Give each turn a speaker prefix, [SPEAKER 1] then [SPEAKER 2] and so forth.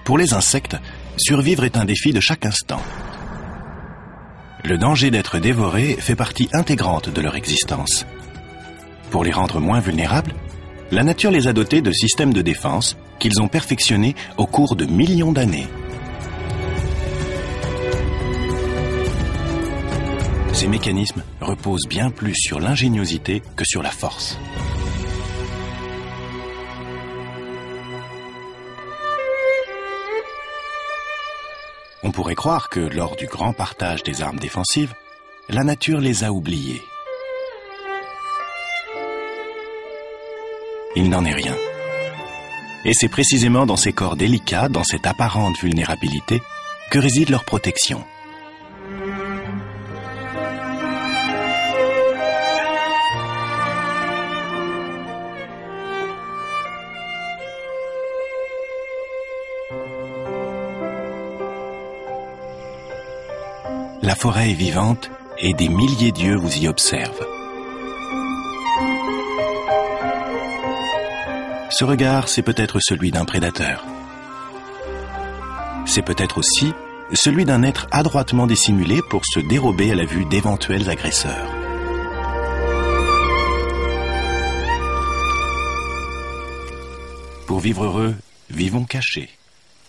[SPEAKER 1] Pour les insectes, survivre est un défi de chaque instant. Le danger d'être dévoré fait partie intégrante de leur existence. Pour les rendre moins vulnérables, la nature les a dotés de systèmes de défense qu'ils ont perfectionnés au cours de millions d'années. Ces mécanismes reposent bien plus sur l'ingéniosité que sur la force. On pourrait croire que lors du grand partage des armes défensives, la nature les a oubliés. Il n'en est rien. Et c'est précisément dans ces corps délicats, dans cette apparente vulnérabilité, que réside leur protection. La forêt est vivante et des milliers d'yeux vous y observent. Ce regard, c'est peut-être celui d'un prédateur. C'est peut-être aussi celui d'un être adroitement dissimulé pour se dérober à la vue d'éventuels agresseurs. Pour vivre heureux, vivons cachés.